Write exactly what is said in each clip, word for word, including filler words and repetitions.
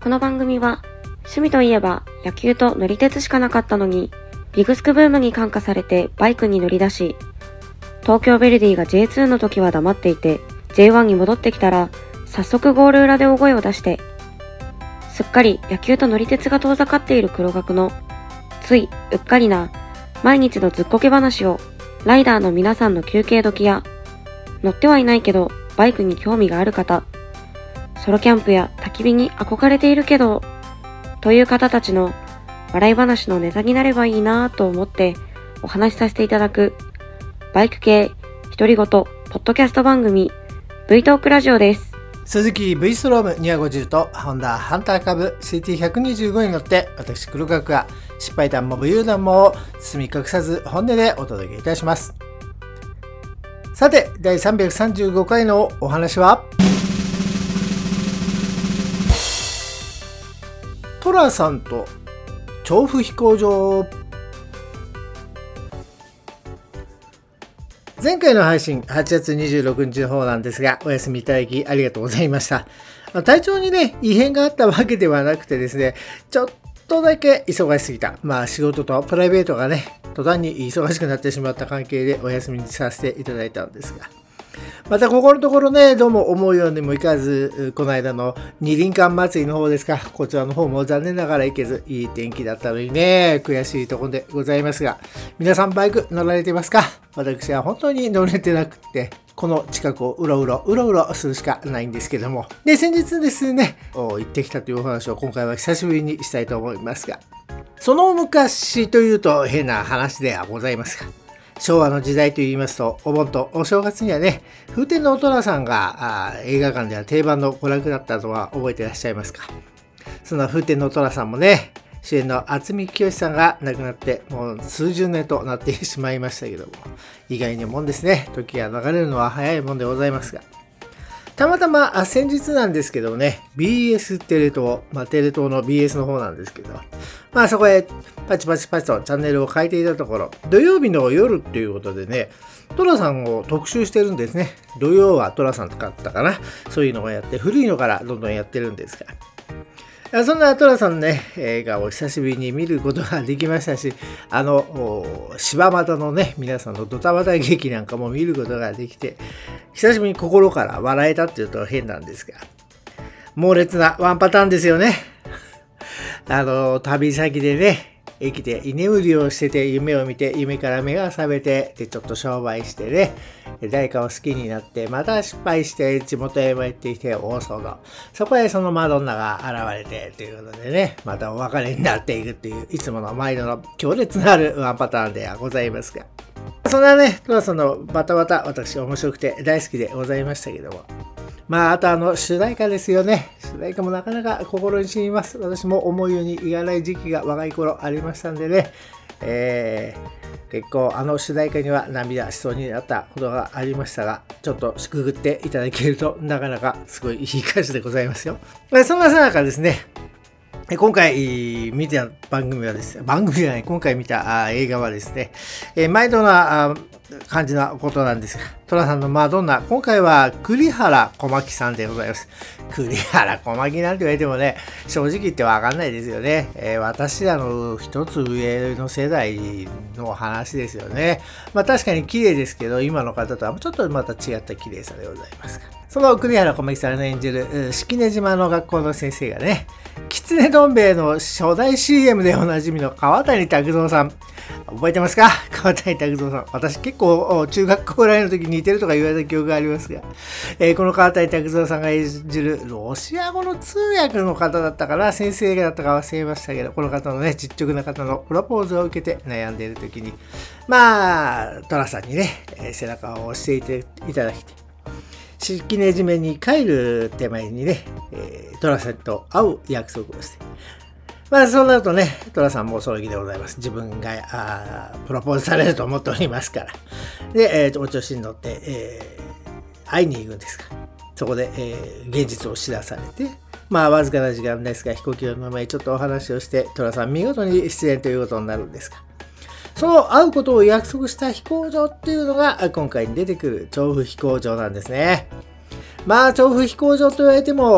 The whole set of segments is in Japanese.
この番組は趣味といえば野球と乗り鉄しかなかったのにビッグスクブームに感化されてバイクに乗り出し、東京ヴェルディが ジェイツー の時は黙っていて ジェイワン に戻ってきたら早速ゴール裏で大声を出して、すっかり野球と乗り鉄が遠ざかっている黒学のついうっかりな毎日のずっこけ話をライダーの皆さんの休憩時や乗ってはいないけどバイクに興味がある方、ソロキャンプや焚き火に憧れているけどという方たちの笑い話のネタになればいいなぁと思ってお話しさせていただくバイク系独り言ポッドキャスト番組 V トークラジオです。 鈴木 V ストロームにひゃくごじゅうとホンダハンター株 シーティーひゃくにじゅうご に乗って私黒学が失敗談も武勇談も包み隠さず本音でお届けいたします。さてだいさんびゃくさんじゅうごかいのお話はトラさんと調布飛行場。前回の配信はちがつにじゅうろくにちの方なんですが、お休みいただきありがとうございました。体調にね異変があったわけではなくてですね、ちょっとだけ忙しすぎた、まあ仕事とプライベートがね途端に忙しくなってしまった関係でお休みにさせていただいたんですが、またここのところねどうも思うようにもいかず、この間の二輪館祭りの方ですか、こちらの方も残念ながら行けず、いい天気だったのにね悔しいところでございますが、皆さんバイク乗られてますか？私は本当に乗れてなくて、この近くをうろうろうろうろするしかないんですけども、で先日ですね行ってきたというお話を今回は久しぶりにしたいと思いますが、その昔というと変な話ではございますが、昭和の時代といいますと、お盆とお正月にはね、風天のお寅さんが映画館では定番の娯楽だったとは覚えていらっしゃいますか？その風天のお寅さんもね、主演の渥美清さんが亡くなってもう数十年となってしまいましたけども、意外にもんですね、時が流れるのは早いもんでございますが、たまたま先日なんですけどね、ビーエス テレ東、まあテレ東の ビーエス の方なんですけど、まあそこへパチパチパチとチャンネルを変えていたところ、土曜日の夜っていうことでね、トラさんを特集してるんですね。土曜はトラさんとかあったかな、そういうのをやって、古いのからどんどんやってるんですが、そんなトラさんのね映画を久しぶりに見ることができましたし、あの柴又のね皆さんのドタバタ劇なんかも見ることができて、久しぶりに心から笑えたっていうと変なんですが、猛烈なワンパターンですよね。あの旅先でね駅で居眠りをしてて、夢を見て、夢から目が覚めて、でちょっと商売してね、誰かを好きになって、また失敗して地元へ参ってきて大騒動、そこへそのマドンナが現れてということでね、またお別れになっていくっていう、いつもの毎度の強烈なるワンパターンではございますが、そんなねトラさんのバタバタ、私面白くて大好きでございましたけども、まああとあの主題歌ですよね。主題歌もなかなか心に染みます。私も思うようにいかない時期が若い頃ありましたんでね、えー、結構あの主題歌には涙しそうになったことがありましたが、ちょっとくぐっていただけるとなかなかすごいいい歌詞でございますよ。そんなさなかですね、今回見た番組はですね、番組じゃない、今回見た映画はですね、えー、毎度な感じなことなんですが、トラさんのマドンナ、今回は栗原小巻さんでございます。栗原小巻なんて言われてもね、正直言ってわかんないですよね。えー、私らの一つ上の世代の話ですよね。まあ確かに綺麗ですけど、今の方とはちょっとまた違った綺麗さでございますが、その栗原小巻さんの演じる式根島の学校の先生がね、きつねどん兵衛の初代 シーエム でおなじみの川谷拓三さん、覚えてますか？川谷拓三さん、私結構中学校ぐらいの時に似てるとか言われた記憶がありますが、えー、この川谷拓三さんが演じるロシア語の通訳の方だったかな、先生だったか忘れましたけど、この方のね実直な方のプロポーズを受けて悩んでいる時に、まあトラさんにね、えー、背中を押していていただいて、式根島に帰る手前にね、えー、トラさんと会う約束をして、まあそうなるとね、トラさんもその気でございます。自分があプロポーズされると思っておりますから。で、えー、お調子に乗って、えー、会いに行くんですが、そこで、えー、現実を知らされて、まあわずかな時間ですが、飛行機の前にちょっとお話をして、トラさん見事に出演ということになるんですが、その会うことを約束した飛行場っていうのが今回に出てくる調布飛行場なんですね。まあ調布飛行場と言われても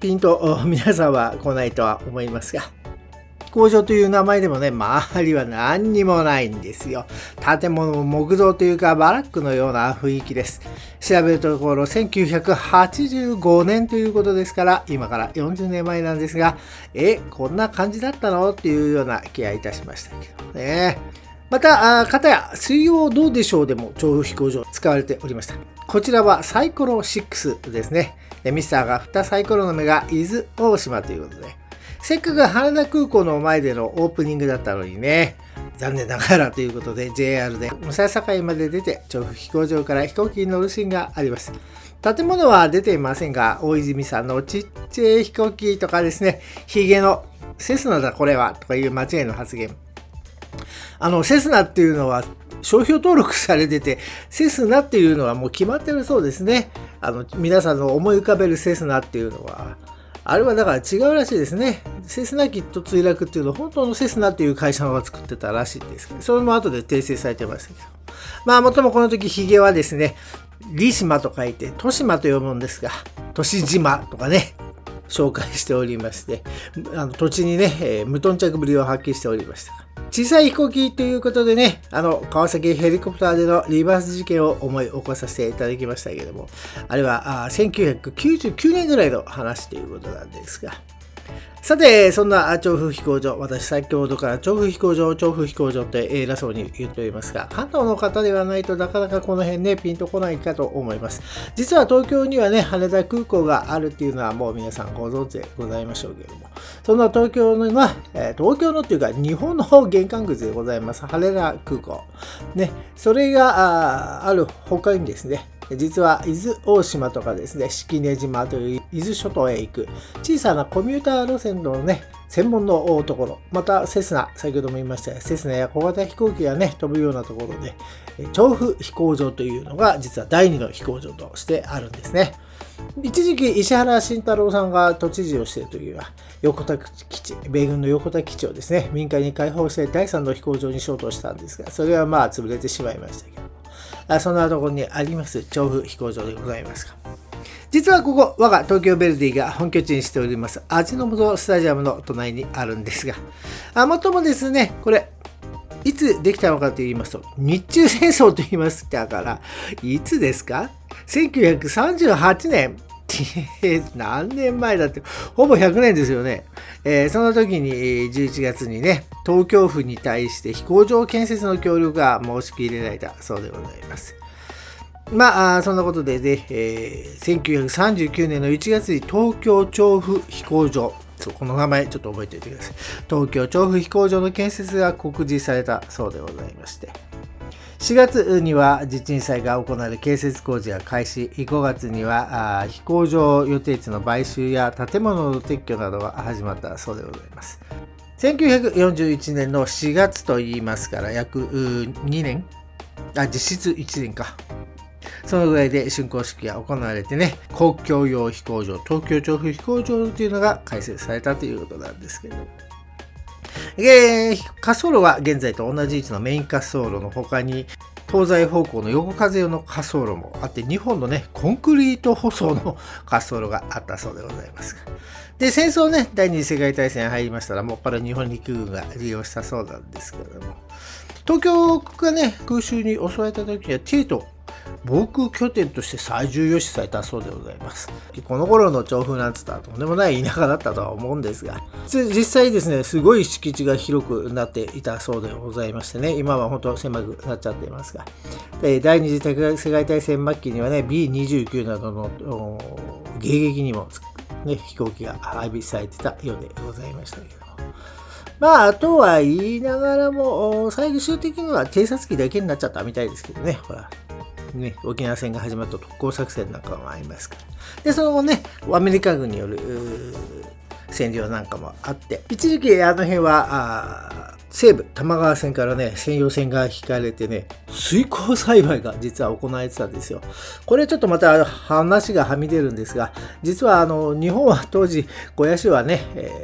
ピンと皆さんは来ないとは思いますが、飛行場という名前でもね、周りは何にもないんですよ。建物も木造というかバラックのような雰囲気です。調べるところせんきゅうひゃくはちじゅうごねんということですから、今からよんじゅうねんまえなんですが、え、こんな感じだったのっていうような気がいたしましたけどね。また、かたや水曜どうでしょうでも調布飛行場使われておりました。こちらはサイコロろくですね。ミスターが振ったサイコロの目が伊豆大島ということで、せっかく羽田空港の前でのオープニングだったのにね、残念ながらということで ジェイアール で武蔵境まで出て調布飛行場から飛行機に乗るシーンがあります。建物は出ていませんが、大泉さんのちっちゃい飛行機とかですね、ヒゲのセスナだこれはとかいう間違いの発言。あの、セスナっていうのは商標登録されてて、セスナっていうのはもう決まってるそうですね。あの、皆さんの思い浮かべるセスナっていうのは、あれはだから違うらしいですね。セスナ機と墜落っていうのは本当のセスナっていう会社が作ってたらしいんですけど、それも後で訂正されてましたけど。まあ、もっともこの時ヒゲはですね、リ島と書いて、トシマと読むんですが、トシ島とかね、紹介しておりまして、あの土地にね、えー、無頓着ぶりを発揮しておりました。小さい飛行機ということでね、あの、川崎ヘリコプターでのリバース事件を思い起こさせていただきましたけれども、あれはあせんきゅうひゃくきゅうじゅうきゅうねんぐらいの話ということなんですが、さて、そんな調布飛行場、私先ほどから調布飛行場、調布飛行場って偉そうに言っておりますが、関東の方ではないとなかなかこの辺ね、ピンとこないかと思います。実は東京にはね、羽田空港があるっていうのはもう皆さんご存知でございましょうけれども、その東京のは、えー、東京のっていうか日本の玄関口でございます、羽田空港。ね、それが あ, ある他にですね、実は伊豆大島とかですね、式根島という伊豆諸島へ行く小さなコミューター路線のね、専門のところ、またセスナ、先ほども言いましたが、セスナや小型飛行機がね、飛ぶようなところで、調布飛行場というのが実はだいにの飛行場としてあるんですね。一時期石原慎太郎さんが都知事をしている時は、横田基地、米軍の横田基地をですね、民間に開放してだいさんの飛行場にしようとしたんですが、それはまあ潰れてしまいましたけど、そんなところにあります調布飛行場でございますが、実はここ我が東京ヴェルディが本拠地にしております味の素スタジアムの隣にあるんですが、あもっともですね、これいつできたのかと言いますと、日中戦争と言いますだから、いつですか？せんきゅうひゃくさんじゅうはちねん何年前だって、ほぼひゃくねんですよね。えー、その時にじゅういちがつにね、東京府に対して飛行場建設の協力が申し入れられたそうでございます。まあ、そんなことでね、えー、せんきゅうひゃくさんじゅうきゅうねんのいちがつに東京調布飛行場、そうこの名前ちょっと覚えておいてください。東京調布飛行場の建設が告示されたそうでございまして、しがつには地震災が行われ建設工事が開始、ごがつには飛行場予定地の買収や建物の撤去などが始まったそうでございます。せんきゅうひゃくよんじゅういちねんのしがつと言いますから約にねん、あ実質いちねんか、そのぐらいで竣工式が行われてね、公共用飛行場、東京調布飛行場というのが開設されたということなんですけど、えー、滑走路は現在と同じ位置のメイン滑走路の他に、東西方向の横風用の滑走路もあって、にほんのね、コンクリート舗装の滑走路があったそうでございますが。で、戦争ね、第二次世界大戦入りましたら、もっぱら日本陸軍が利用したそうなんですけれども、東京がね、空襲に襲われた時には、ティエと防空拠点として最重要視されたそうでございます。この頃の調布なんつったらとんでもない田舎だったとは思うんですが、実際ですね、すごい敷地が広くなっていたそうでございましてね、今は本当狭くなっちゃっていますが、第二次世界大戦末期にはね、ビーにじゅうきゅう などの迎撃にも、ね、飛行機が配備されてたようでございましたけども。まあ、とは言いながらも、最終的には偵察機だけになっちゃったみたいですけどね、ほら。ね、沖縄戦が始まった特攻作戦なんかもありますから。で、その後ね、アメリカ軍による占領なんかもあって、一時期あの辺は、西部、多摩川線からね、専用線が引かれてね、水耕栽培が実は行われてたんですよ。これちょっとまた話がはみ出るんですが、実はあの、日本は当時、呉屋市はね、えー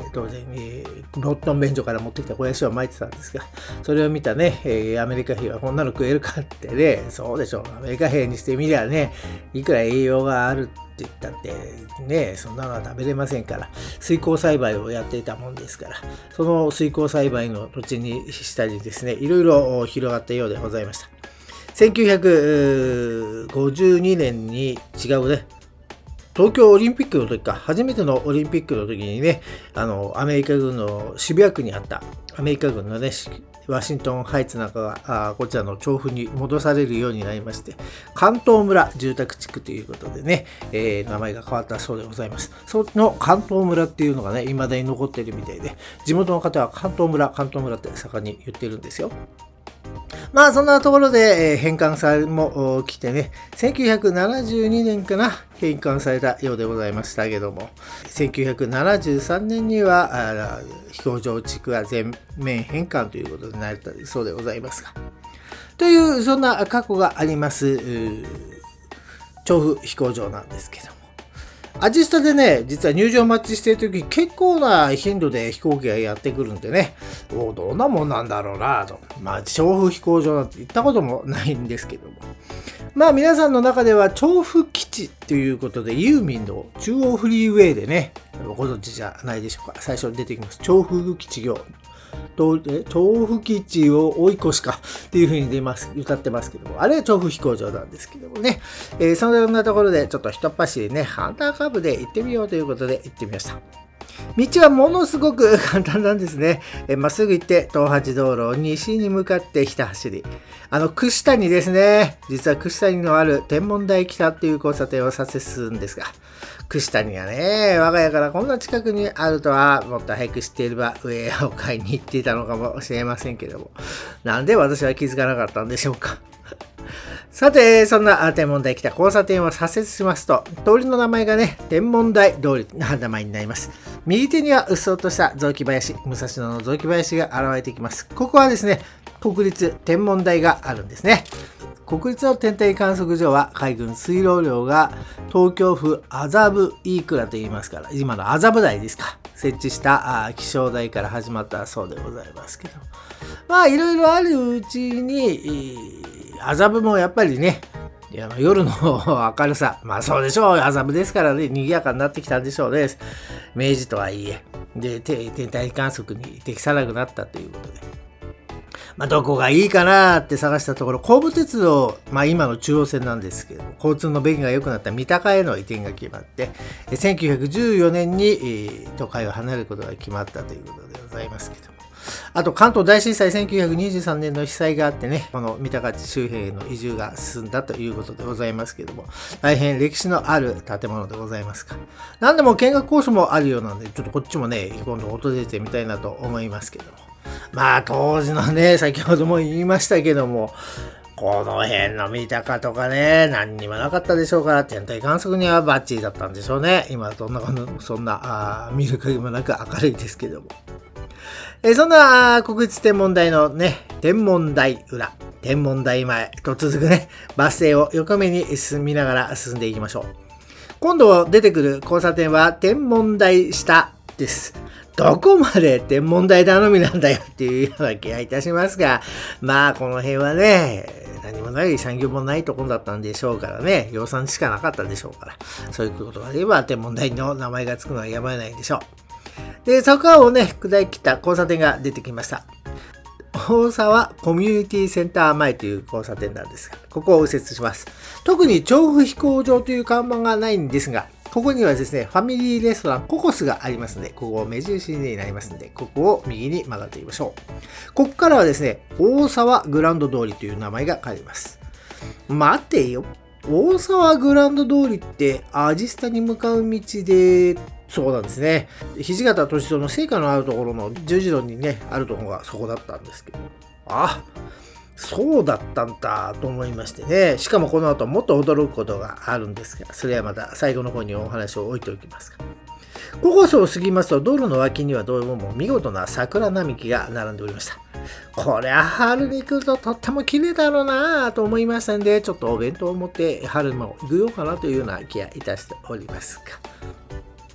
当然、えー、ロットン便所から持ってきた肥やしを撒いてたんですが、それを見たね、えー、アメリカ兵はこんなの食えるかってね、そうでしょう、アメリカ兵にしてみりゃね、いくら栄養があるって言ったってね、そんなのは食べれませんから、水耕栽培をやっていたもんですから、その水耕栽培の土地にしたりですね、いろいろ広がったようでございました。せんきゅうひゃくごじゅうにねんに違うね、東京オリンピックの時か、初めてのオリンピックの時にね、あの、アメリカ軍の渋谷区にあった、アメリカ軍のね、ワシントンハイツなんかが、あこちらの調布に戻されるようになりまして、関東村住宅地区ということでね、えー、名前が変わったそうでございます。その関東村っていうのがね、未だに残っているみたいで、地元の方は関東村、関東村って盛んに言ってるんですよ。まあそんなところで、えー、返還されも来てね、せんきゅうひゃくななじゅうにねんかな、返還されたようでございましたけども、せんきゅうひゃくななじゅうさんねんには飛行場地区が全面返還ということになったそうでございますが、というそんな過去があります調布飛行場なんですけども、アジスタでね、実は入場待ちしている時結構な頻度で飛行機がやってくるんでね、おどんなもんなんだろうなと。まあ調布飛行場なんて行ったこともないんですけども、まあ皆さんの中では調布基地ということで、ユーミンの中央フリーウェイでね、ご存知じゃないでしょうか。最初に出てきます調布基地業、調布基地を追い越しかっていう風に出ます歌ってますけども、あれは調布飛行場なんですけどもね、えー、そのようなところでちょっと一っ走りね、ハンターカブで行ってみようということで行ってみました。道はものすごく簡単なんですね。えまっすぐ行って東八道路を西に向かってひた走り、あの串谷ですね、実は串谷のある天文台北っていう交差点を左折するんですが、串谷がね、我が家からこんな近くにあるとは、もっと早く知っていればウェアを買いに行っていたのかもしれませんけども、なんで私は気づかなかったんでしょうか。さて、そんな天文台北交差点を左折しますと、通りの名前がね、天文台通りの名前になります。右手にはうっそうとした雑木林、武蔵野の雑木林が現れてきます。ここはですね、国立天文台があるんですね。国立の天体観測所は海軍水路寮が東京府麻布飯倉と言いますから、今の麻布台ですか、設置した気象台から始まったそうでございますけど、まあいろいろあるうちに麻布もやっぱりね、いや夜の明るさ、まあそうでしょう、麻布ですからね、賑やかになってきたんでしょうね。明治とはいえで天体観測に適さなくなったということで、まあ、どこがいいかなって探したところ、神戸鉄道、まあ今の中央線なんですけど、交通の便が良くなった三鷹への移転が決まって、せんきゅうひゃくじゅうよねんに都会を離れることが決まったということでございますけども、あと関東大震災せんきゅうひゃくにじゅうさんねんの被災があってね、この三鷹周辺への移住が進んだということでございますけども、大変歴史のある建物でございますが、何でも見学コースもあるようなので、ちょっとこっちもね、今度訪れてみたいなと思いますけども、まあ当時のね、先ほども言いましたけども、この辺の三鷹とかね、何にもなかったでしょうから、天体観測にはバッチリだったんでしょうね。今はどんなそんなあ見る限りもなく明るいですけども、えそんな国立天文台のね、天文台裏、天文台前と続くね、バス停を横目に進みながら進んでいきましょう。今度出てくる交差点は天文台下です。どこまで天文台頼みなんだよっていうような気がいたしますが、まあこの辺はね、何もない産業もないところだったんでしょうからね、養蚕しかなかったでしょうから、そういうことがあれば天文台の名前がつくのはやまないでしょう。で、そこをね、下り切った交差点が出てきました。大沢コミュニティセンター前という交差点なんですが、ここを右折します。特に調布飛行場という看板がないんですが、ここにはですね、ファミリーレストランココスがありますので、ここを目印になりますので、ここを右に曲がってみましょう。ここからはですね、大沢グランド通りという名前が変わります。待てよ。大沢グランド通りってアジスタに向かう道で、そうなんですね。土方歳三の聖火のあるところの十字路にね、あるところがそこだったんですけど。あ、そうだったんだと思いましてね。しかもこの後もっと驚くことがあるんですが、それはまた最後の方にお話を置いておきますが。ココスを過ぎますと道路の脇にはどうも見事な桜並木が並んでおりました。これは春に来るととっても綺麗だろうなと思いましたんで、ちょっとお弁当を持って春も行くようかなというような気がいたしておりますが。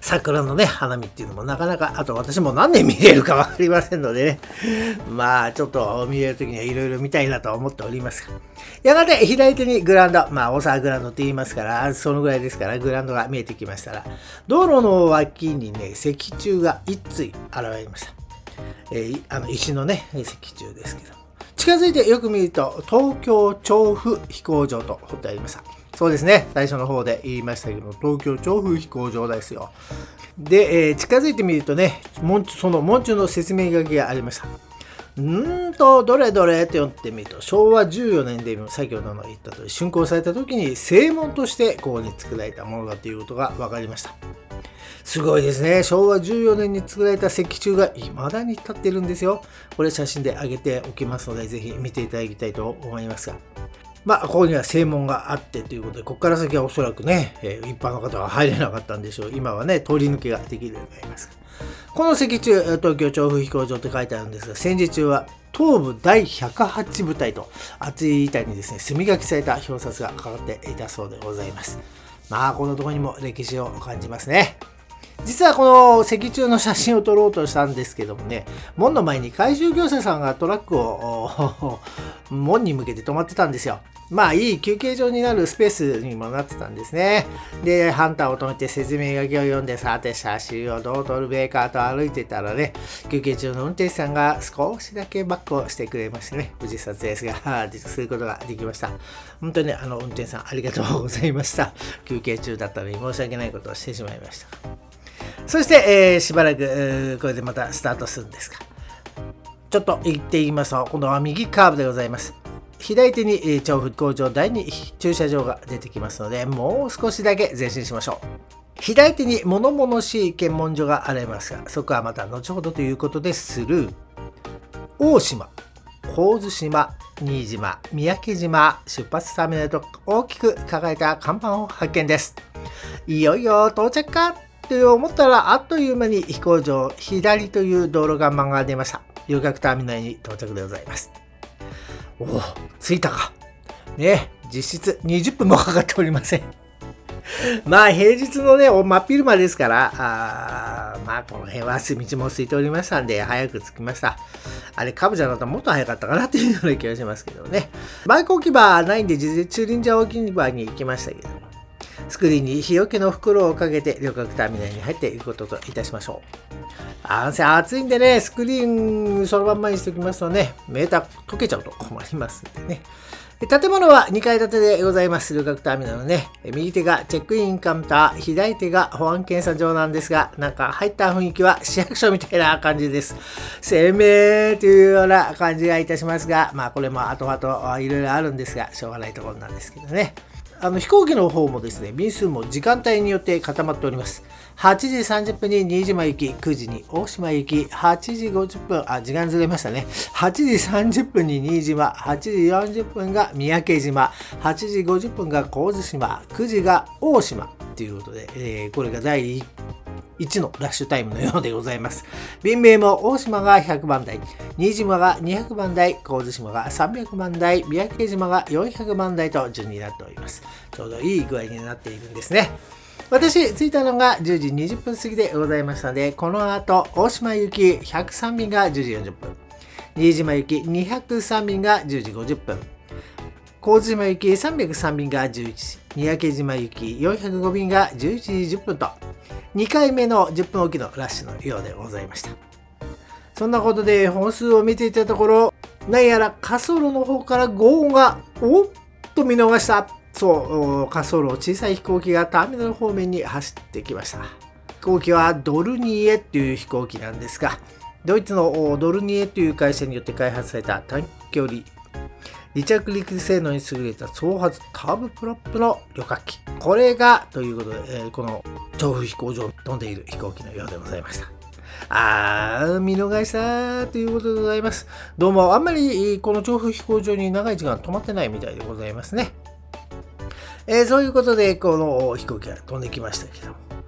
桜のね、花見っていうのもなかなか、あと私も何年見れるかわかりませんのでね。まあ、ちょっと見れるときにはいろいろ見たいなと思っておりますが。やがて左手にグラウンド、まあ、大沢グラウンドって言いますから、そのぐらいですから、グラウンドが見えてきましたら、道路の脇にね、石柱が一対現れました。えー、あの石のね、石柱ですけど。近づいてよく見ると、東京調布飛行場と彫ってありました。そうですね。最初の方で言いましたけど、東京調布飛行場ですよ。で、えー、近づいてみるとね、門その門中の説明書きがありました。うーんと、どれどれって読んでみると、しょうわじゅうよねんで、先ほどの言った通り、竣工された時に正門としてここに作られたものだということが分かりました。すごいですね。しょうわじゅうよねんに作られた石柱が未だに立ってるんですよ。これ写真で上げておきますので、ぜひ見ていただきたいと思いますが。まあ、ここには正門があってということで、ここから先はおそらくね、えー、一般の方は入れなかったんでしょう。今はね、通り抜けができるようになります。この石柱、東京調布飛行場って書いてあるんですが、戦時中は東部だいひゃくはち部隊と厚い板にですね、墨書きされた表札がかかっていたそうでございます。まあ、このところにも歴史を感じますね。実はこの石柱の写真を撮ろうとしたんですけどもね、門の前に回収業者さんがトラックを門に向けて止まってたんですよ。まあいい休憩所になるスペースにもなってたんですね。で、ハンターを止めて説明書きを読んで、さて写真をどう撮るべかと歩いてたらね、休憩中の運転手さんが少しだけバックをしてくれましてね、無事撮影ですが、することができました。本当にあの運転手さんありがとうございました。休憩中だったのに申し訳ないことをしてしまいました。そして、えー、しばらく、えー、これでまたスタートするんですが、ちょっと行ってみますと、今度は右カーブでございます。左手に、えー、調布飛行場だいに駐車場が出てきますので、もう少しだけ前進しましょう。左手に物々しい検問所がありますが、そこはまた後ほどということでスルー。大島、神津島、新島、三宅島、出発ターミナルと大きく書かれた看板を発見です。いよいよ到着かと思ったら、あっという間に飛行場左という道路看板が出ました。遊楽ターミナルに到着でございます。おお、着いたか。ね、実質にじゅっぷんもかかっておりません。まあ平日のね、真っ昼間ですから、あまあこの辺は道も空いておりましたんで、早く着きました。あれ、カブじゃなかったらもっと早かったかなっていうような気がしますけどね。バイク置き場ないんで、事前駐輪場置き場に行きましたけども。スクリーンに日よけの袋をかけて旅客ターミナルに入っていくことといたしましょう。あん暑いんでね、スクリーンそのまんまにしておきますとね、メーター溶けちゃうと困りますんでね。建物はにかい建てでございます。旅客ターミナルのね、右手がチェックインカウンター、左手が保安検査場なんですが、なんか入った雰囲気は市役所みたいな感じです。鮮明というような感じがいたしますが、まあこれも後々いろいろあるんですが、しょうがないところなんですけどね。あの飛行機の方もですね、便数も時間帯によって固まっております。はちじさんじゅっぷんに新島行き、くじに大島行き、はちじごじゅっぷん、あ、時間ずれましたね。はちじさんじゅっぷんに新島、はちじよんじゅっぷんが三宅島、はちじごじゅっぷんが神津島、くじが大島ということで、えー、これがだいいちのラッシュタイムのようでございます。便名も大島がひゃくばん台、新島がにひゃくばん台、神津島がさんびゃくばん台、三宅島がよんひゃくばん台と順になっております。ちょうどいい具合になっているんですね。私、着いたのがじゅうじにじゅっぷん過ぎでございましたので、この後、大島行きひゃくさん便がじゅうじよんじゅっぷん、新島行きにひゃくさん便がじゅうじごじゅっぷん、神津島行きさんびゃくさん便がじゅういちじ、三宅島行きよんひゃくご便がじゅういちじじゅっぷんと、にかいめのじゅっぷんおきのラッシュのようでございました。そんなことで本数を見ていたところ、何やら滑走路の方から轟音がおっと見逃した。そう、滑走路小さい飛行機がターミナル方面に走ってきました。飛行機はドルニエっていう飛行機なんですが、ドイツのドルニエという会社によって開発された短距離離着陸性能に優れた総発ターボプロップの旅客機。これがということで、えー、この調布飛行場を飛んでいる飛行機のようでございました。あー、見逃したということでございます。どうもあんまりこの調布飛行場に長い時間止まってないみたいでございますね。えー、そういうことでこの飛行機が飛んできましたけども、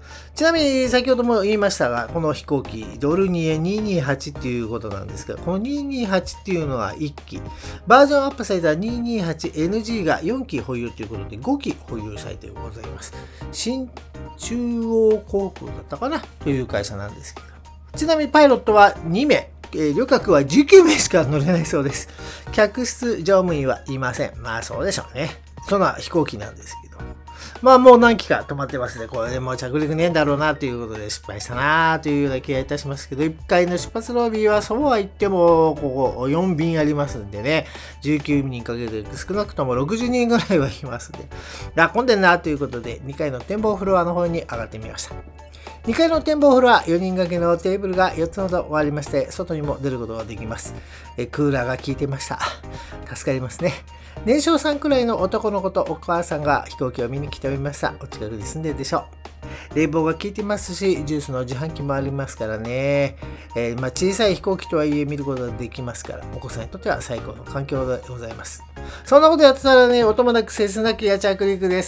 ちなみに先ほども言いましたが、この飛行機ドルニエにひゃくにじゅうはちっていうことなんですが、このにひゃくにじゅうはちっていうのはいっき、バージョンアップされたにひゃくにじゅうはちエヌジー がよんき保有ということでごき保有されてございます。新中央航空だったかなという会社なんですけど、ちなみにパイロットはにめい、えー、旅客はじゅうきゅうめいしか乗れないそうです。客室乗務員はいません。まあそうでしょうね。そんな飛行機なんですけど。まあもう何機か止まってますね。これでもう着陸ねえんだろうなということで失敗したなというような気がいたしますけど、いっかいの出発ロビーはそうは言ってもここよんびんありますんでね、じゅうきゅうにんかけて少なくともろくじゅうにんぐらいはいますんで、あ、混んでんなということでにかいの展望フロアの方に上がってみました。にかいの展望フロア、よにん掛けのテーブルがよっつほど終わりまして、外にも出ることができます。えクーラーが効いてました。助かりますね。年少さんくらいの男の子とお母さんが飛行機を見に来ておりました。お近くに住んでるでしょう。冷房が効いてますし、ジュースの自販機もありますからね。えー、まあ、小さい飛行機とはいえ見ることができますから、お子さんにとっては最高の環境でございます。そんなことやってたらね、音もなく切なきや着陸です。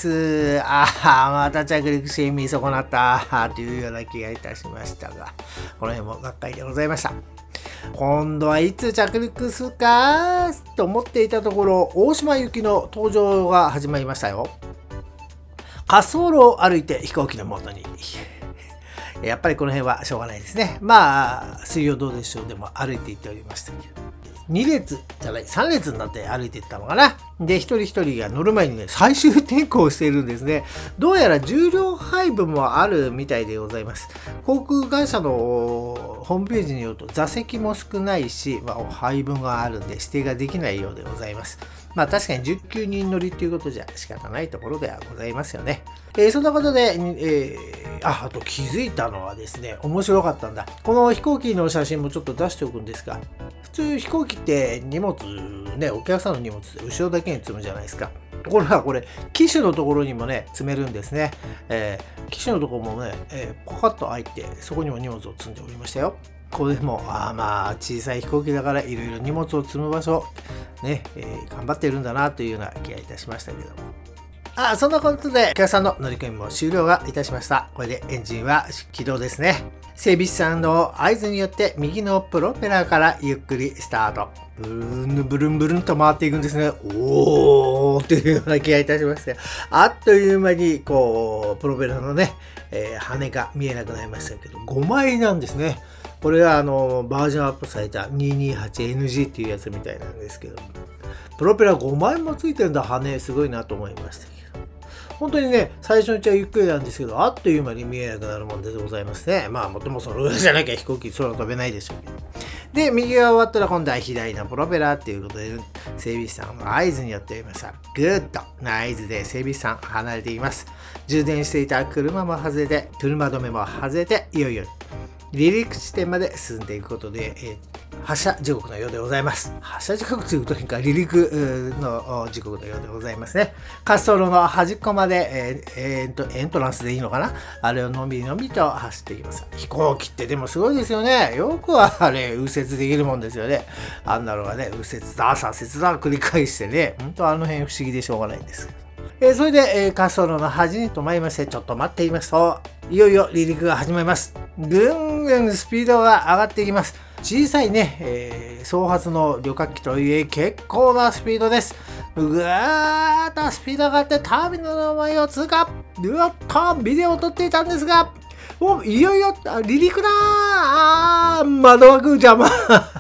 ああ、また着陸して見損なったというような気がいたしましたが、この辺もがっかりでございました。今度はいつ着陸するかと思っていたところ、大島行きの搭乗が始まりましたよ。滑走路を歩いて飛行機の元に。やっぱりこの辺はしょうがないですね。まあ、水曜どうでしょうでも歩いて行っておりましたけど。にれつじゃない、さんれつになって歩いていったのかな。で、一人一人が乗る前にね、最終点呼をしているんですね。どうやら重量配分もあるみたいでございます。航空会社のホームページによると座席も少ないし、まあ、配分があるんで指定ができないようでございます。まあ確かにじゅうきゅうにん乗りっていうことじゃ仕方ないところではございますよね。えー、そんなことで、えー、あ、あと気づいたのはですね、面白かったんだ。この飛行機の写真もちょっと出しておくんですが、普通飛行機って荷物ね、お客さんの荷物って後ろだけに積むじゃないですか。ところがこれ、機種のところにもね、積めるんですね。えー、機種のところもね、えー、ポカッと開いて、そこにも荷物を積んでおりましたよ。これでも、あまあ、小さい飛行機だからいろいろ荷物を積む場所、ね、えー、頑張ってるんだなというような気がいたしましたけども。あ、そんなことで、お客さんの乗り込みも終了がいたしました。これでエンジンは起動ですね。整備士さんの合図によって右のプロペラからゆっくりスタート。ブルンブルンブルンと回っていくんですね。おーというような気がいたしまして。あっという間に、こう、プロペラのね、えー、羽が見えなくなりましたけど、ごまいなんですね。これはあの、バージョンアップされた にひゃくにじゅうはちエヌジー っていうやつみたいなんですけど、プロペラごまいもついてるんだ、羽、すごいなと思いましたけど。本当にね、最初のうちはゆっくりなんですけど、あっという間に見えなくなるもんでございますね。まあ、もともその上じゃなきゃ飛行機空飛べないでしょうけど。で、右が終わったら今度は左のプロペラっていうことで、整備士さんの合図によっておりました。グッとな合図で整備士さん離れています。充電していた車も外れて、車止めも外れて、いよいよ離陸地点まで進んでいくことで、えー、発射時刻のようでございます。発射時刻ということにか、離陸の時刻のようでございますね。滑走路の端っこまで、えーえー、とエントランスでいいのかな、あれをのびのびと走っていきます。飛行機ってでもすごいですよね。よくはあれ、右折できるもんですよね。あんなのがね、右折だ、左折だ、繰り返してね、本当あの辺不思議でしょうがないんです。えー、それで、えー、滑走路の端に止まりまして、ちょっと待っていますと、いよいよ離陸が始まります。ぐんぐんスピードが上がっていきます。小さいね、えー、総発の旅客機といえ結構なスピードです。ぐわーっとスピード上がってターミナルの前を通過。うわっとビデオを撮っていたんですが、おいよいよ離陸だー。あー窓枠邪魔。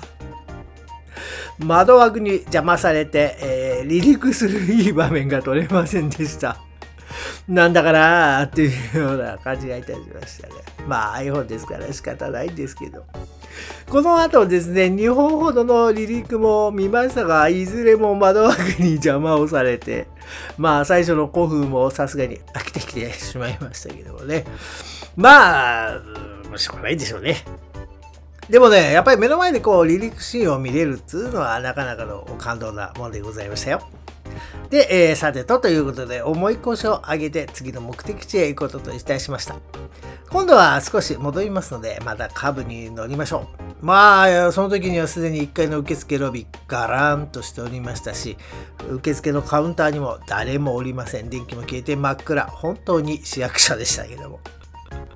窓枠に邪魔されて、えー、離陸するいい場面が撮れませんでした。なんだかなーっていうような感じがいたしましたね。まあ iPhone ですから仕方ないんですけど。この後ですね、にほんほどの離陸も見ましたが、いずれも窓枠に邪魔をされて、まあ最初の興奮もさすがに飽きてきてしまいましたけどもね。まあ、しょうがないでしょうね。でもね、やっぱり目の前でこう離陸シーンを見れるっていうのはなかなかの感動なもんでございましたよ。で、えー、さてとということで重い腰を上げて次の目的地へ行くことといたしました。今度は少し戻りますので、またカブに乗りましょう。まあ、その時にはすでにいっかいの受付ロビーガランとしておりましたし、受付のカウンターにも誰もおりません。電気も消えて真っ暗。本当に市役所でしたけども。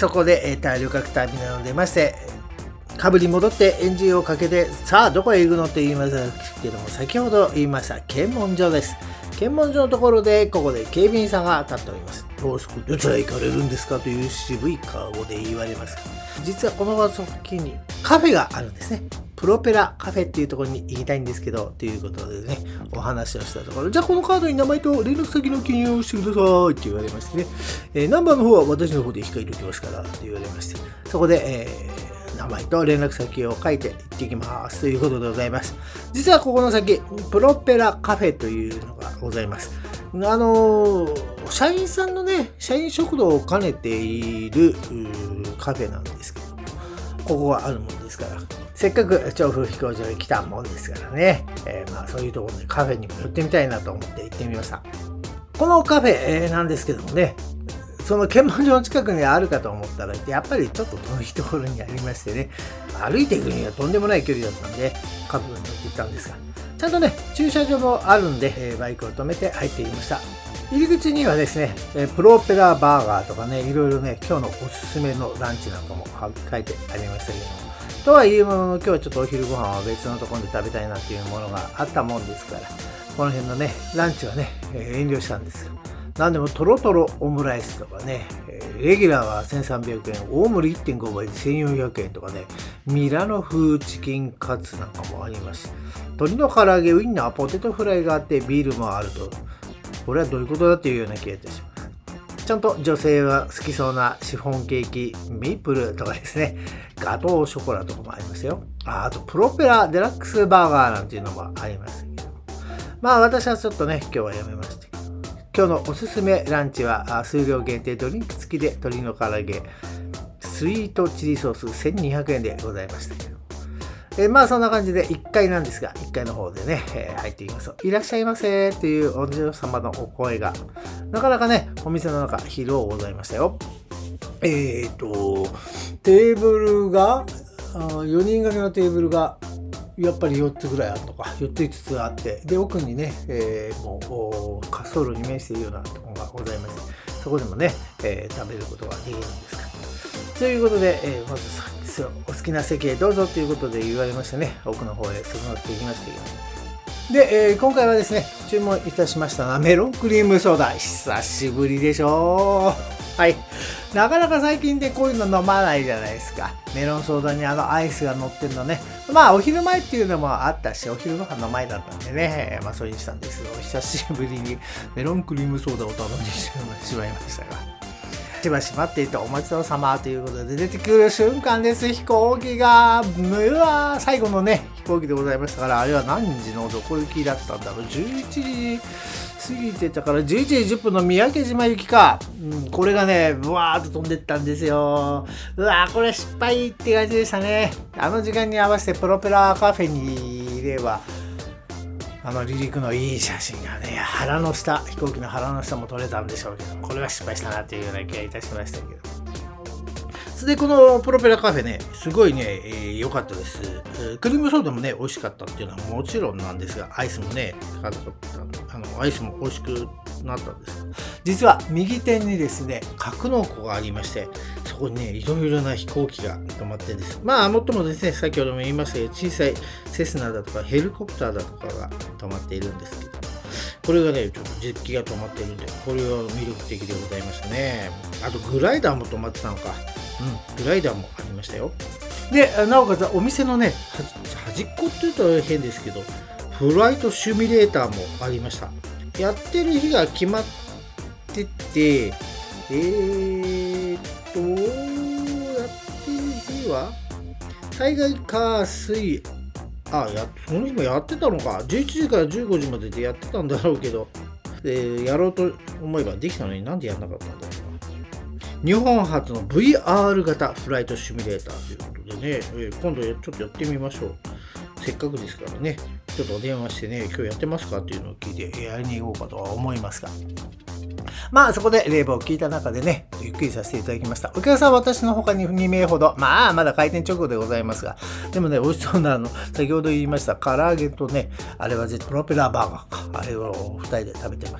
そこで、えー、大旅客ターミナルを出まして、カブに戻ってエンジンをかけて、さあどこへ行くのって言いましたけども、先ほど言いました検問所です。検問所のところで、ここで警備員さんが立っております。どうそこどちらへ行かれるんですかという渋い顔で言われます。実はこの先にカフェがあるんですね。プロペラカフェっていうところに行きたいんですけど、ということでね、お話をしたところ、じゃあこのカードに名前と連絡先の記入をしてくださいって言われましてね、えー、ナンバーの方は私の方で控えておきますからって言われまして、そこで、えー、名前と連絡先を書いて行ってきますということでございます。実はここの先、プロペラカフェというのがございます。あのー、社員さんのね、社員食堂を兼ねているカフェなんですけど、ここがあるもんですから、せっかく調布飛行場へ来たもんですからね、えー、まあそういうところでカフェにも寄ってみたいなと思って行ってみました。このカフェ、えー、なんですけどもね、その検問所の近くにあるかと思ったら、やっぱりちょっと遠いところにありましてね、歩いていくにはとんでもない距離だったんで、カフェに乗って行ったんですが、ちゃんとね、駐車場もあるんで、えー、バイクを止めて入っていました。入り口にはですね、プロペラバーガーとかね、いろいろね、今日のおすすめのランチなんかも書いてありましたけども、とはいうものの、今日はちょっとお昼ご飯は別のところで食べたいなっていうものがあったもんですから、この辺のね、ランチはね、遠慮したんですよ。なんでもトロトロオムライスとかね、レギュラーはせんさんびゃくえん、大盛り いってんご 倍でせんよんひゃくえんとかね、ミラノ風チキンカツなんかもありますし、鶏の唐揚げ、ウインナー、ポテトフライがあってビールもあると、これはどういうことだっていうような気がいたします。ちゃんと女性は好きそうなシフォンケーキ、メープルとかですね、ガトーショコラとかもありますよ。あ, あとプロペラデラックスバーガーなんていうのもありますけど、まあ私はちょっとね、今日はやめましたけど、今日のおすすめランチは数量限定ドリンク付きで鶏の唐揚げ、スイートチリソースせんにひゃくえんでございましたけど、えー、まあそんな感じでいっかいなんですが、いっかいの方でね、えー、入っていきますと、いらっしゃいませっていうお嬢様のお声が、なかなかね、お店の中広ございましたよ。えっと、テーブルが、よにん掛けのテーブルが、やっぱりよっつぐらいあるとか、よっついつつあって、で、奥にね、えー、もう、滑走路に面しているようなところがございます。そこでもね、えー、食べることができるんですから。ということで、えー、まずお好きな席へどうぞということで言われましてね、奥の方へ進まっていきましたけど。で、えー、今回はですね、注文いたしましたのはメロンクリームソーダ。久しぶりでしょう。はい。なかなか最近でこういうの飲まないじゃないですか。メロンソーダにあのアイスが乗ってるのね。まあお昼前っていうのもあったし、お昼ご飯の前だったんでね、まあそれにしたんですけど、久しぶりにメロンクリームソーダを頼んでしまいましたが。しばし待っていてお待ちどうさまということで出てくる瞬間です。飛行機が、うわ最後のね、飛行機でございましたから、あれは何時のどこ行きだったんだろう。じゅういちじ過ぎてたから、じゅういちじじゅっぷんの三宅島行きか。うん、これがね、ブワーっと飛んでったんですよ。うわこれ失敗って感じでしたね。あの時間に合わせてプロペラカフェにいれば、あの離陸のいい写真がね、腹の下、飛行機の腹の下も撮れたんでしょうけど、これは失敗したなというような気がいたしましたけど。それでこのプロペラカフェね、すごいね、えー、良かったです。クリームソーダもね、美味しかったっていうのはもちろんなんですが、アイスもね、あのアイスも美味しくなったんです。実は右手にですね、格納庫がありまして、そこにね、いろいろな飛行機が止まってるんです。まあ、もっともですね、先ほども言いましたけど、小さいセスナだとかヘリコプターだとかが止まっているんですけど、これがね、ちょっとジェット機が止まっているんで、これは魅力的でございましたね。あと、グライダーも止まってたのか。うん、グライダーもありましたよ。で、なおかつお店のね、端っこって言うと変ですけど、フライトシミュレーターもありました。やってる日が決まってて、えーっと、やってる日は、大概火水、あ、や、その日もやってたのか。じゅういちじからじゅうごじまででやってたんだろうけど、でやろうと思えばできたのになんでやんなかったんだろうな。日本初の ブイアール 型フライトシミュレーターということでね、えー、今度ちょっとやってみましょう。せっかくですからね、ちょっとお電話してね、今日やってますかっていうのを聞いてやりに行こうかとは思いますが。まあそこで例文を聞いた中でね、ゆっくりさせていただきました。お客さんは私の他ににめいほど、まあまだ開店直後でございますが、でもね、美味しそうなあの、先ほど言いました唐揚げとね、あれはプロペラバーガーか、あれをふたりで食べてましたけど。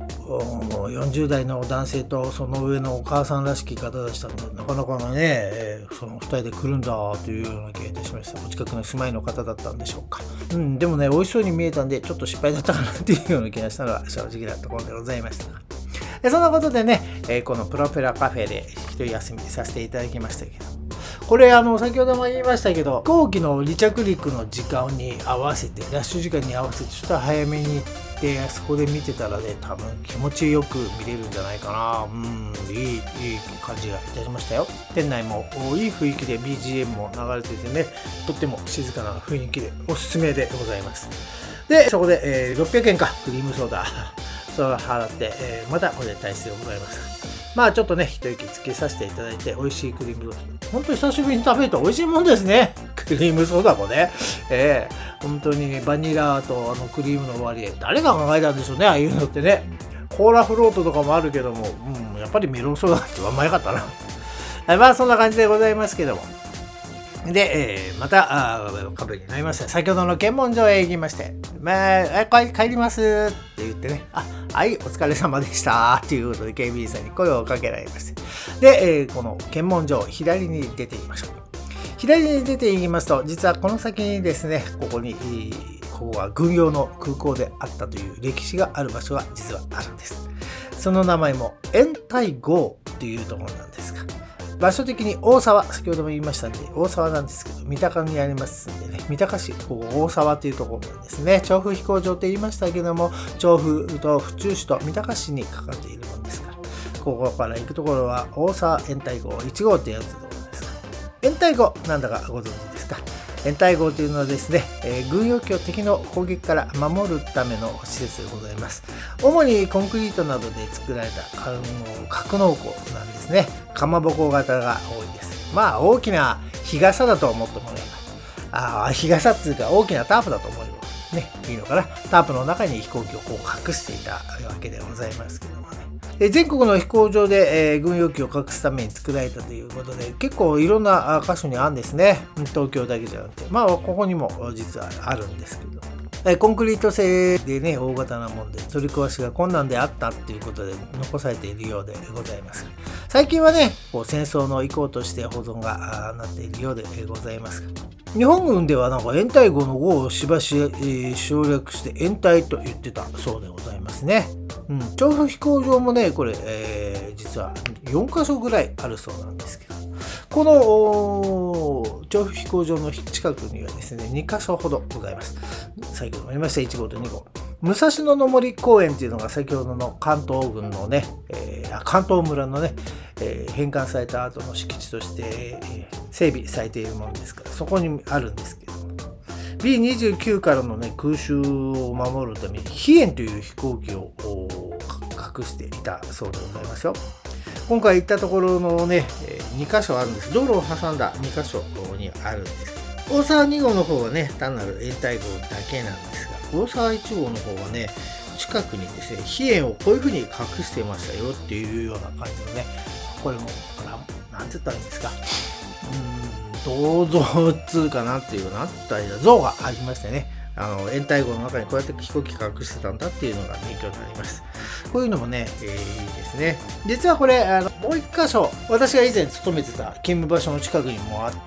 よんじゅう代の男性とその上のお母さんらしき方でしたので、なかなかね、えー、そのふたりで来るんだというような気がいたしました。お近くの住まいの方だったんでしょうか。うん、でもね、美味しそうに見えたんで、ちょっと失敗だったかなっていうような気がしたのが正直なところでございました。でそんなことでね、えー、このプロペラカフェで一人休みさせていただきましたけど、これあの先ほども言いましたけど、飛行機の離着陸の時間に合わせて、ラッシュ時間に合わせてちょっと早めに行って、そこで見てたらね、多分気持ちよく見れるんじゃないかな。うん、いい、いい感じがいたしましたよ。店内もいい雰囲気で ビージーエム も流れててね、とっても静かな雰囲気でおすすめでございます。で、そこで、えー、ろっぴゃくえんか、クリームソーダ、それを払って、えー、またこれで退出でございます。まあちょっとね、一息つけさせていただいて、美味しいクリームソーダ。本当に久しぶりに食べると美味しいもんですね。クリームソーダもね。えー、本当にね、バニラとあのクリームの割合、誰が考えたんでしょうね、ああいうのってね。コーラフロートとかもあるけども、うん、やっぱりメロンソーダってうまいかったな。まあそんな感じでございますけども。で、えー、また、カフェになりました。先ほどの検問所へ行きまして、まあ、帰, 帰りますって言ってね、あ、はい、お疲れ様でしたということで警備員さんに声をかけられまして、で、えー、この検問所、左に出ていきましょう。左に出ていきますと、実はこの先にですね、ここに、ここは軍用の空港であったという歴史がある場所が実はあるんです。その名前も延泰郷というところなんですが、場所的に大沢、先ほども言いましたんで、大沢なんですけど、三鷹にありますんでね、三鷹市、ここ大沢というところなんですね。調布飛行場って言いましたけども、調布と府中市と三鷹市にかかっているものですから、ここから行くところは大沢延泰郷いち号ってやつのところですが、延泰郷なんだかご存知ですか。延泰郷というのはですね、えー、軍用機を敵の攻撃から守るための施設でございます。主にコンクリートなどで作られた格納庫なんですね。かまぼこ型が多いです。まあ大きな日傘だと思ってもらえば、ああ日傘っていうか大きなタープだと思えばね、いいのかな。タープの中に飛行機をこう隠していたわけでございますけどもね。全国の飛行場で、えー、軍用機を隠すために作られたということで、結構いろんな箇所にあるんですね。東京だけじゃなくて、まあここにも実はあるんですけど、えー、コンクリート製でね、大型なもんで取り壊しが困難であったっていうことで残されているようでございます。最近はね、こう戦争の遺構として保存がなっているようでございますが、日本軍ではなんか延泰郷の号をしばし、えー、省略して延泰と言ってたそうでございますね。うん、調布飛行場もね、これ、えー、実はよんかしょぐらいあるそうなんですけど、この調布飛行場の近くにはですね、にかしょほどございます。先ほども言いましたいち号とに号。武蔵野の森公園っていうのが先ほどの関東軍のね、えー、関東村のね、えー、返還された後の敷地として、えー、整備されているものですから、そこにあるんですけど、ビーにじゅうきゅう からの、ね、空襲を守るために飛燕という飛行機を隠していたそうでございますよ。今回行ったところのね、にかしょあるんです。道路を挟んだにかしょにあるんですけど、大沢に号の方はね、単なる延泰号だけなんですが、大沢いち号の方はね、近くにですね、飛燕をこういう風に隠してましたよっていうような感じのね、これも、なんて言ったらいいんですか。銅像つうかなっていうなんて言ったらいいんだ、像がありましてね、あの延泰号の中にこうやって飛行機隠してたんだっていうのが勉強になります。こういうのもね、えー、いいですね。実はこれあのもう一箇所、私が以前勤めてた勤務場所の近くにもあって、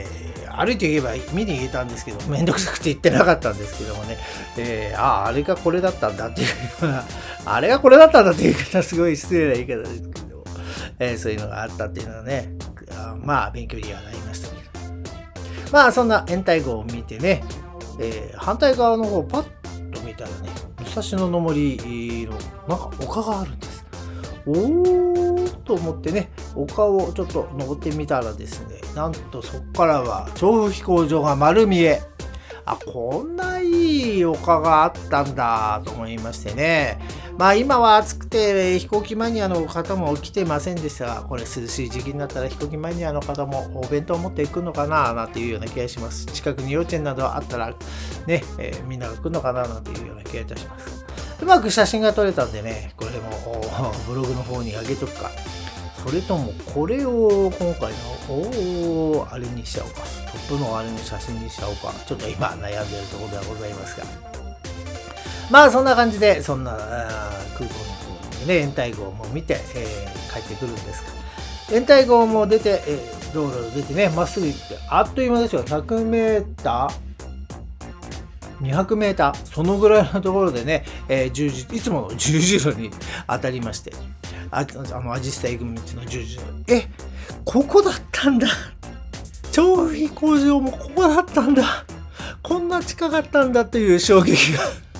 歩いていけば見に行けたんですけど、めんどくさくて行ってなかったんですけどもね、えー、あああれがこれだったんだっていうような、あれがこれだったんだっていう言い方、すごい失礼な言い方ですけど、えー、そういうのがあったっていうのはね、まあ勉強にはなりましたけど、まあそんな延泰号を見てね、えー、反対側の方をパッと見たらね、武蔵野の森のなんか丘があるんです。おーと思ってね、丘をちょっと登ってみたらですね、なんとそこからは調布飛行場が丸見え。あ、こんないい丘があったんだと思いましてね。まあ今は暑くて飛行機マニアの方も来てませんでしたが、これ涼しい時期になったら飛行機マニアの方もお弁当を持っていくのかななんていうような気がします。近くに幼稚園などあったらね、えー、みんなが来るのかななんていうような気がいたします。うまく写真が撮れたんでね、これもブログの方に上げとくか、それともこれを今回のおあれにしちゃおうか、トップのあれの写真にしちゃおうか、ちょっと今悩んでいるところではございますが、まあそんな感じで、そんな空港の方でね、延滞号も見て、えー、帰ってくるんですが、延滞号も出て、えー、道路出てね、まっすぐ行って、あっという間ですよ。ひゃくメーターにひゃくメーター、そのぐらいのところでね、えー、十字いつもの十字路に当たりまして、ああのアジスタ行く道の十字路、え、ここだったんだ。調布飛行場もここだったんだ。こんな近かったんだという衝撃が。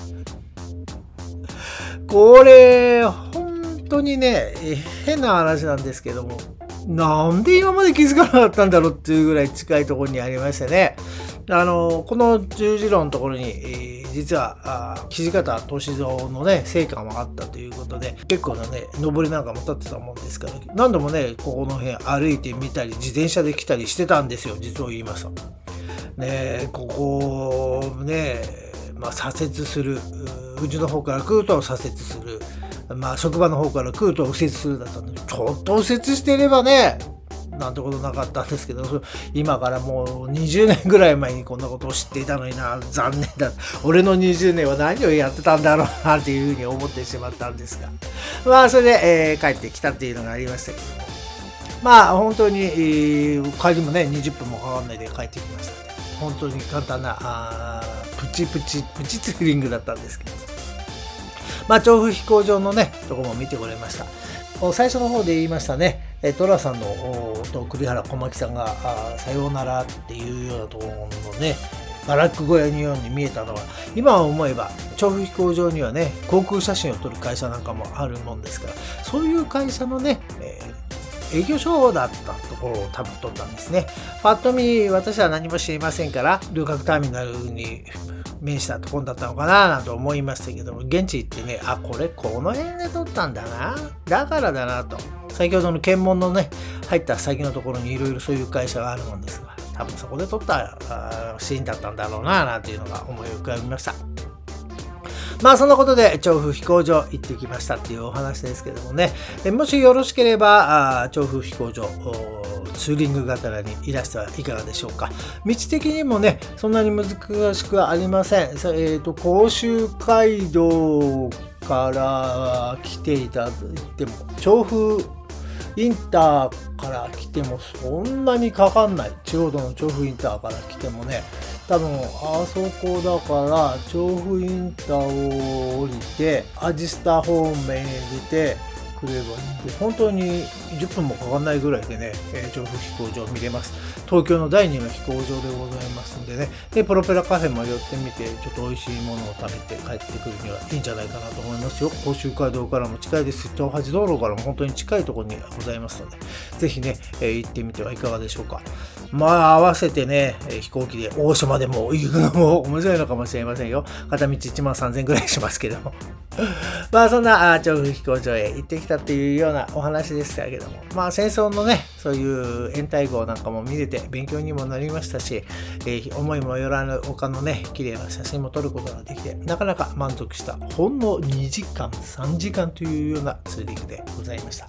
これ、本当にね、変な話なんですけども、なんで今まで気づかなかったんだろうっていうぐらい近いところにありましてね。あの、この十字路のところに、えー、実は、土方歳三のね、生家もあったということで、結構なね、上りなんかも立ってたもんですから、何度もね、ここの辺歩いてみたり、自転車で来たりしてたんですよ、実を言いますと。ね、ここ、ね、まあ、左折する、うちの方から来ると左折する、まあ、職場の方から来ると右折するだったんで、ちょっと右折していればね、なんてことなかったんですけど、今からもうにじゅうねんぐらい前にこんなことを知っていたのにな、残念だ。俺のにじゅうねんは何をやってたんだろうなっていうふうに思ってしまったんですが、まあそれで、えー、帰ってきたっていうのがありましたけども、まあ本当に、えー、帰りもねにじゅっぷんもかかんないで帰ってきましたので、本当に簡単なあプチプチプチツーリングだったんですけど、まあ調布飛行場のねとこも見てこれました。最初の方で言いましたね、寅さんのと栗原小牧さんがさようならっていうようなところのね、バラック小屋のように見えたのは、今思えば調布飛行場にはね航空写真を撮る会社なんかもあるもんですから、そういう会社のね、えー、営業所だったところを多分撮ったんですね。パッと見私は何も知りませんから、旅客ターミナルに面したところだったのかなと思いましたけども、現地行ってね、あ、これこの辺で撮ったんだな、だからだなと、先ほどの検問のね入った先のところにいろいろそういう会社があるもんですが、多分そこで撮ったシーンだったんだろうななんていうのが思い浮かびました。まあそんなことで調布飛行場行ってきましたっていうお話ですけどもね、もしよろしければ調布飛行場ツーリングがてらにいらしてはいかがでしょうか。道的にもねそんなに難しくはありません。えーと甲州街道から来ていただいても、調布インターから来てもそんなにかかんない。地方の調布インターから来てもね、多分あそこだから調布インターを降りてアジスタ方面に出てくればいいんで、本当にじゅっぷんもかかんないぐらいでね、えー、調布飛行場見れます。東京のだいにの飛行場でございますんでね、でプロペラカフェも寄ってみて、ちょっと美味しいものを食べて帰ってくるにはいいんじゃないかなと思いますよ。甲州街道からも近いですし、東八道路からも本当に近いところにございますので、ぜひね、えー、行ってみてはいかがでしょうか。まあ合わせてね、飛行機で大島でも行くのも面白いのかもしれませんよ。片道いちまんさんぜんぐらいしますけどもまあそんな調布飛行場へ行ってきたっていうようなお話でしたけども、まあ戦争のねそういう延滞号なんかも見れて勉強にもなりましたし、えー、思いもよらぬ丘のね綺麗な写真も撮ることができて、なかなか満足したほんのにじかんさんじかんというようなツーリングでございました。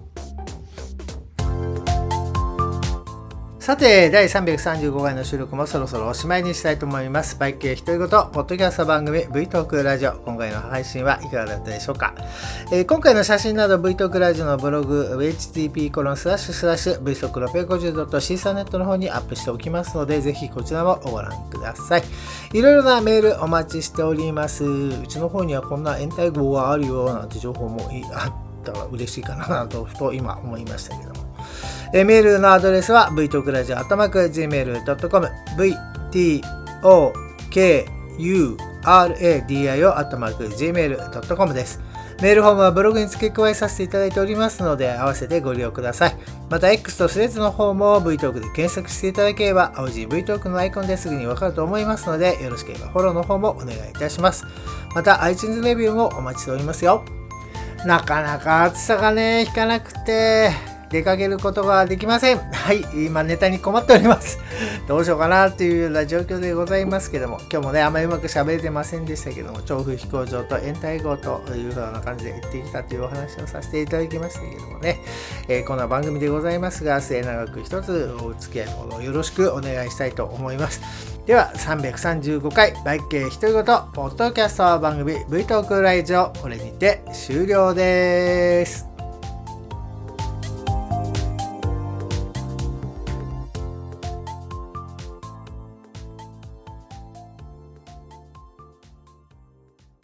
さて、だいさんびゃくさんじゅうごかいの収録もそろそろおしまいにしたいと思います。バイク系独り言ポッドキャスト番組 V トークラジオ、今回の配信はいかがだったでしょうか。えー、今回の写真など V トークラジオのブログ エイチティーピーコロンスラッシュスラッシュブイソックろっぴゃくごじゅうドットシーサーネット の方にアップしておきますので、ぜひこちらもご覧ください。いろいろなメールお待ちしております。うちの方にはこんな延滞号があるよなんて情報もあったら嬉しいかなと今思いましたけども、えメールのアドレスは ブイトークラジオ アットマーク ジーメール ドットコム ブイティーオーケーユーアールエーディーアイオー アットマーク ジーメール ドットコム です。メールフォームはブログに付け加えさせていただいておりますので、合わせてご利用ください。また X とスレッズの方も V トークで検索していただければ青字 V トークのアイコンですぐにわかると思いますので、よろしければフォローの方もお願いいたします。また iTunes レビューもお待ちしておりますよ。なかなか暑さがね引かなくて出かけることができません。はい、今ネタに困っております。どうしようかなというような状況でございますけども、今日もねあまりうまく喋れてませんでしたけども、調布飛行場と延滞号というような感じで行ってきたというお話をさせていただきましたけどもね、えー、こんな番組でございますが、末永く一つお付き合いのほどよろしくお願いしたいと思います。 ではさんびゃくさんじゅうごかいバイク系独り言ポッドキャスト番組 V トークラジオ、これにて終了です。